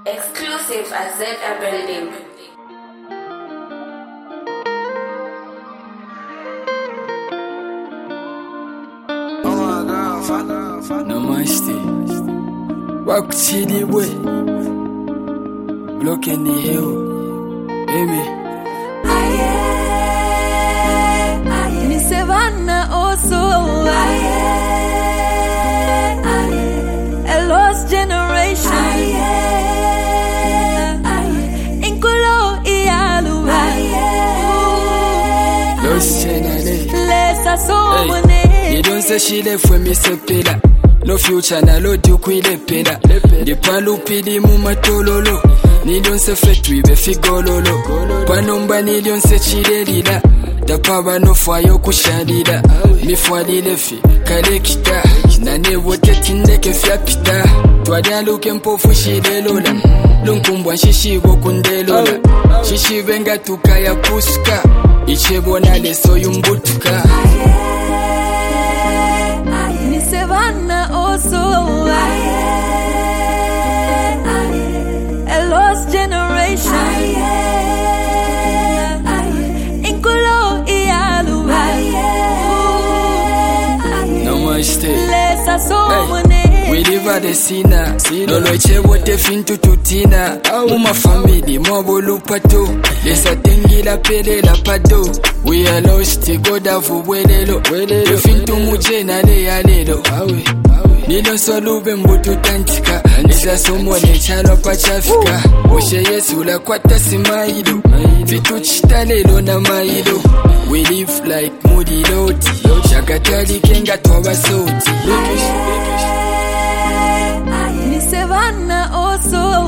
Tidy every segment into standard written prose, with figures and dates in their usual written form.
Exclusive at ZR Building. Namaste. Walk to the way. Block in the hill. Baby. Ni Savannah also. A lost generation. Inkulo iyalu. Lost generation. Lesa somone. You don't say she left when me say pela. No future na lo di kwile pela. Di palupi di mumatololo. Ni don't say fetwi be figololo. Panomba ni don't say chidedida. Da paba no fwayo kushadida. Mi fwadile fi kale kita. Na ne wote tinde ke fiapita. Twadia luke mpofu shidelola. Lunkumbwa shishi gokundelola. Shishi venga tukaya puska. Ichebona leso yumbutuka. Ni Savannah also. A lost generation. Inkulo iyalu. Namaste. Lesa somone. We live at the Sina. Lolo chebo te fintu tutina. Muma family, mwabolu pato. Lesa tengi la pele la pato. We are lost, goda vuwelelo. Te fintu muje na le ya lelo. Nilo solube mbutu tantika. Nisa somo ne chalo pachafika. Moshe yesu la kwata simaido. Fitu chita lelo na maido. We live like moody loti. Shakatali kenga toba soti. Ni Savannah also.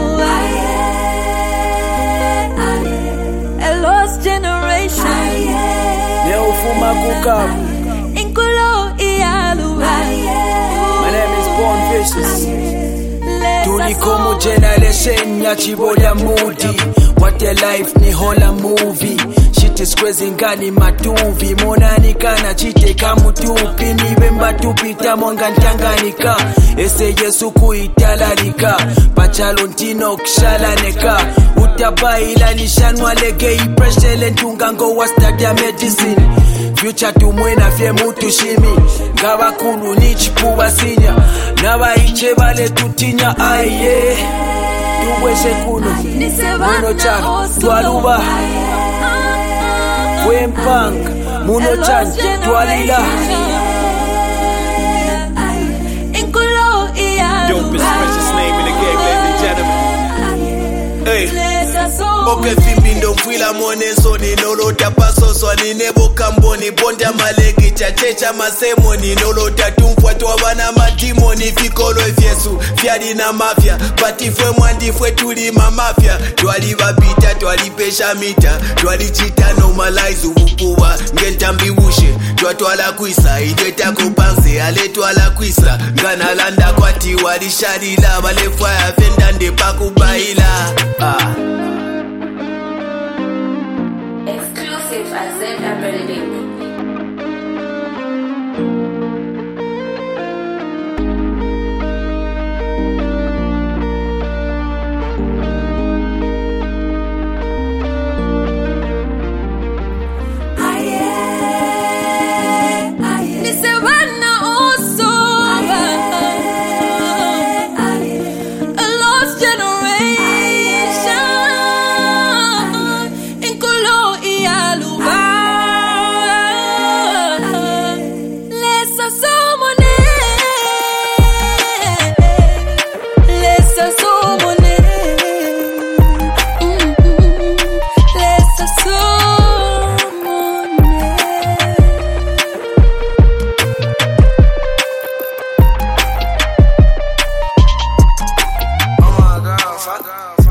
A lost generation. Neufuma kukabu. Inkulo iyalu. My name is Born Vicious. Tulikomo generation ya chibola moody. What a life ni hola movie. Shit is crazy ngani matuvi. Monani kana chite kamutupi. Nibe mbatupita monga ntanganika. Ese yesu kuitalalika. Pachalo ntino kshalaneka. Utabaila nishanwa legei. Pressure ntungango wa stadia medicine. Future tumwena fye mutu shimi. Ngaba kulu ni chipuwa sinya. Naba iche vale tutinya aye. Tuwese kuno. Ni Muno Savannah chan. also. Tualuba. Wempang. Muno chan. Tualila. Inkulo iyalu. Dopest, precious name in the game, ladies and gentlemen. Hey. Lesa somone. Okay, fimbindo mfila mwoneso ni nolota pasoso ni nebo kamboni bonda malegi chachecha masemo ni nolota tumfuato wana madimoni fikolo efyesu fyadi na mafia batifwe mwandifwe tulima mafia twali babita twali pesha mita twali chita normalize ubupuwa ngentambi wushe twatwala kwisa ideta kupanse ale twala kwisa ngana landa kwati wali sharila balefwa ya fenda ndepa kubaila Exclusive at ZR Building. Ni Savannah also. A lost generation. Inkulo iyalu. Lesa somone. Lesa somone. Lesa somone. Oh my God.